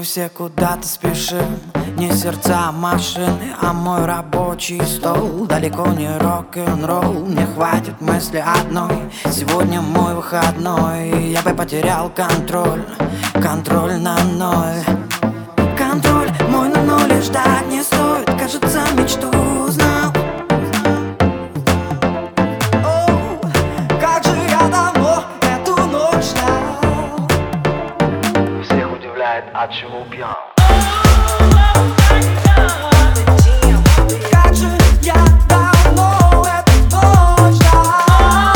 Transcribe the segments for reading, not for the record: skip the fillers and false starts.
Мы все куда-то спешим, не сердца, а машины, а мой рабочий стол. Далеко не рок-н-ролл, мне хватит мысли одной. Сегодня мой выходной, я бы потерял контроль, контроль на ноль. Контроль мой на ноль, и ждать не стоит, кажется, мечту узнал. О, как же я давно эту ночь ждал. Всех удивляет, от чего пьян. Как же я давно эту ночь ждал.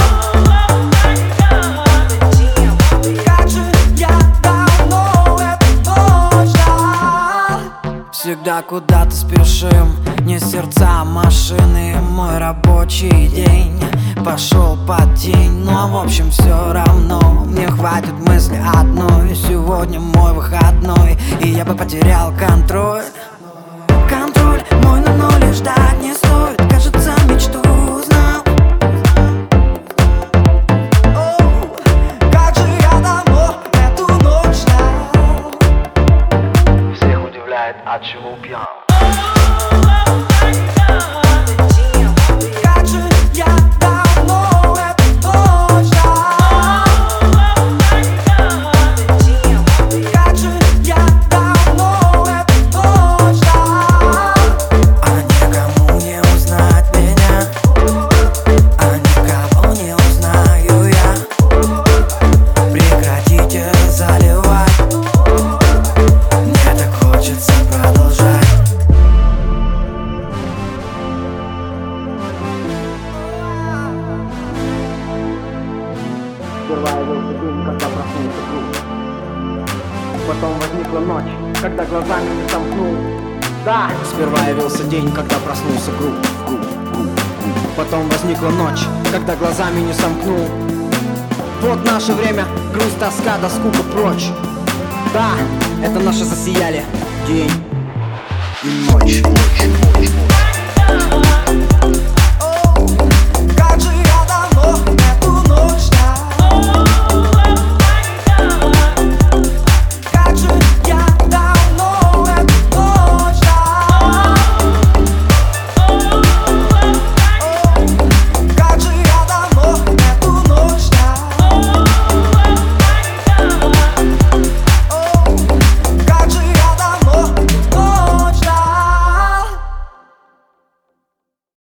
Как же я давно эту ночь ждал. Всегда куда-то спешим, не сердца, а машины. Мой рабочий день пошел под тень, но в общем все равно мне хватит мысли одной. Сегодня мой выходной, и я бы потерял контроль. Контроль мой на ноль, и ждать не стоит, кажется, мечту узнал. О, как же я давно эту ночь ждал. Всех удивляет, от чего пьян. Как же я давно эту ночь ждал. Как же я давно эту ночь ждал. А никому не узнать меня, а никого не узнаю я. Прекратите заливать, мне так хочется продолжать. Сперва явился день, когда проснулся круг. Потом возникла ночь, когда глазами не сомкнул. Да! Сперва явился день, когда проснулся круг. Потом возникла ночь, когда глазами не сомкнул. Вот наше время, грусть, тоска, да скука прочь. Да, это наши засияли день и ночь.